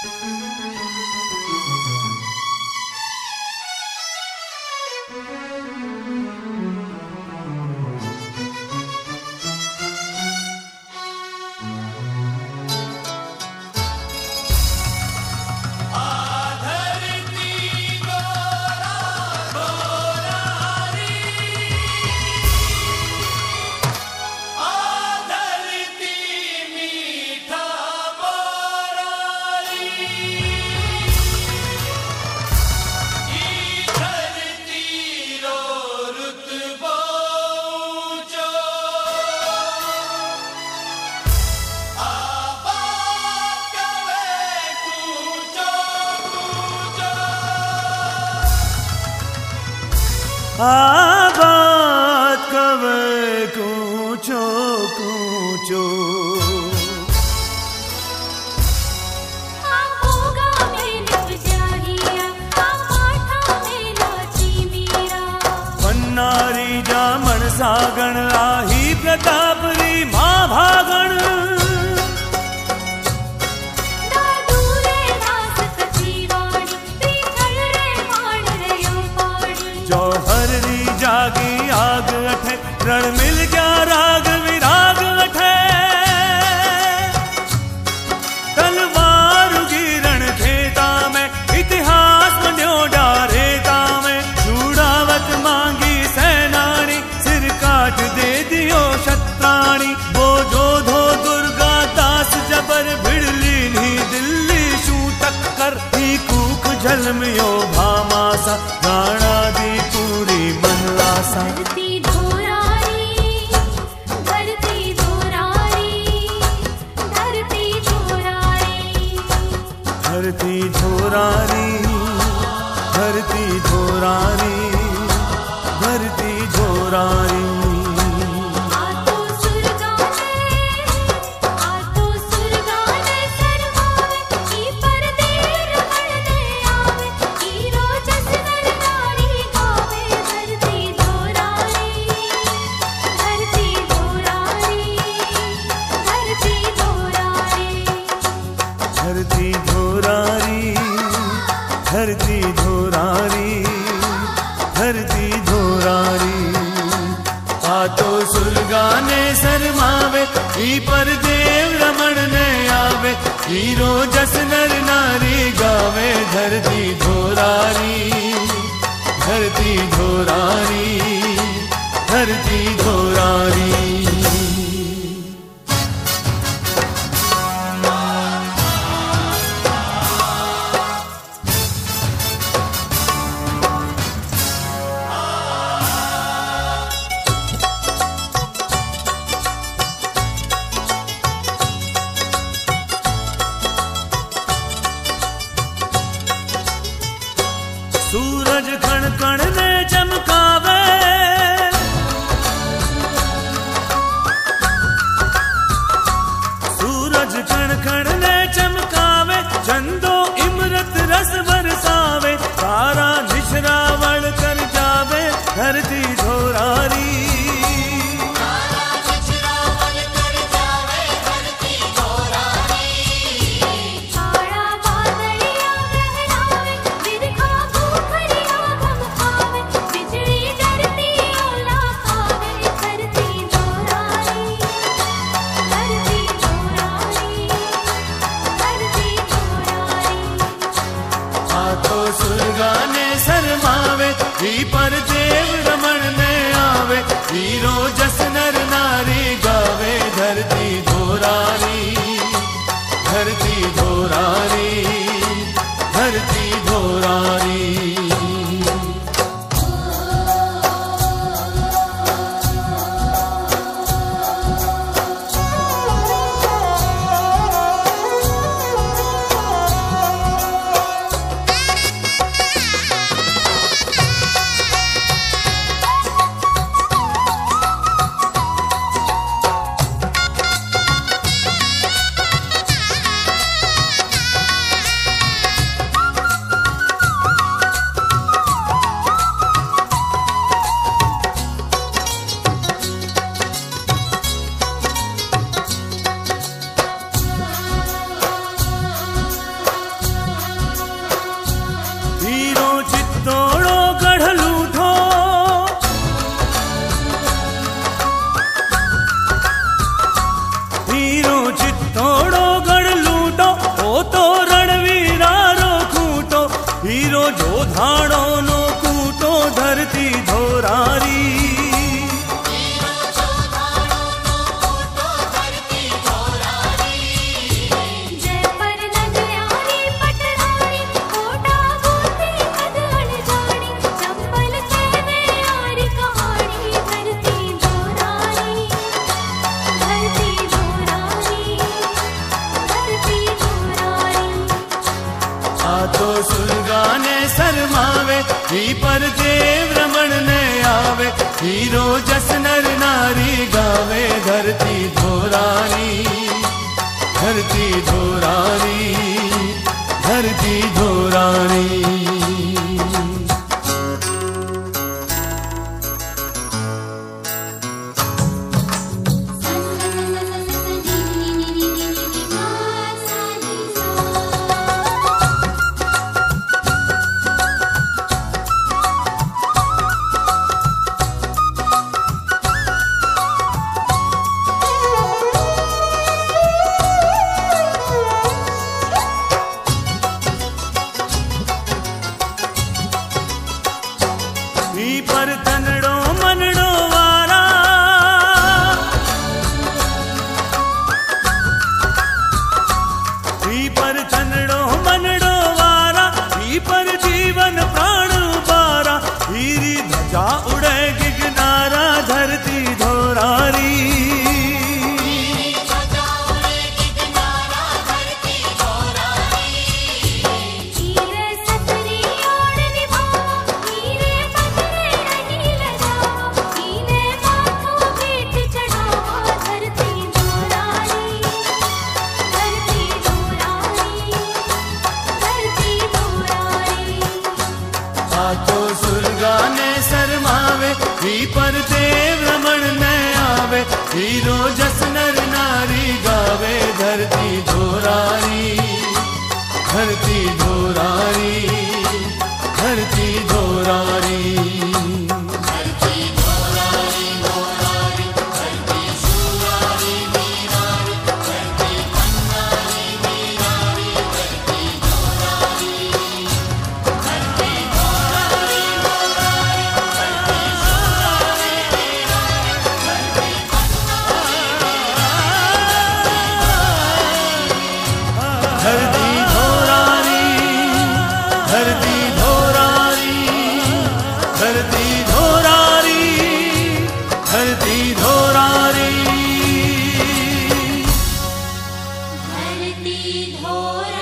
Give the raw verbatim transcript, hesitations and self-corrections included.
आबाद कवे कूचो कूचो पन्नारी जामण सागण आही प्रतापरी मां भागण जागी आग अठे रण मिल गया राग विराग अठे तलवार गिरण खेता में इतिहास बन्यो डारेता में चूड़ावत मांगी सेनानी सिर काट दे दियो शत्राणी वो जोधो दुर्गा दास जबर भिड़ली नी दिल्ली शू टक्कर ही कूक झलमियो भामासा गाना दी पूरी धरती धोरारी धरती धोरारी धरती धोरारी धरती धोरारी धरती धोरारी धरती धोरारी धरती धोरारी धरती धोरारी धरती धोरारी आतो सुरगाने शर्मावे ई पर देव रमण ने आवे हीरो जस नर नारी गावे धरती धोरारी धरती धोरारी धरती धोरारी सूरज कण कण ने चमकावे सूरज कण कण ने चमकावे चंदो इमरत रस बरसावे तारा निशरावण कर जावे धरती धोरारी तोड़ो गढ़ लूटो ओ तो रणवीरारो खूटो हीरो जो धाड़ो नो कूटो धरती धोरारी तो सुलगाने शर्मावे ही पर देव रमण ने आवे हीरो जस नर नारी गावे धरती धोरारी धरती धोरारी धरती धोरारी पर तनड़ो मनड़ो वारा पर तनड़ो मनड़ो वारा पर जीवन प्राण बारा हीरी ध्वजा उड़े गिगनारा धरती धोरारी तो सुलगाने शर्मावे ही पर देव रमण न आवे हीरो जस नर नारी गावे धरती धोरारी धरती धोरारी धरती धोरारी धरती धोरारी धरती धोरारी धरती धोरारी धरती धोरारी धरती धोरारी।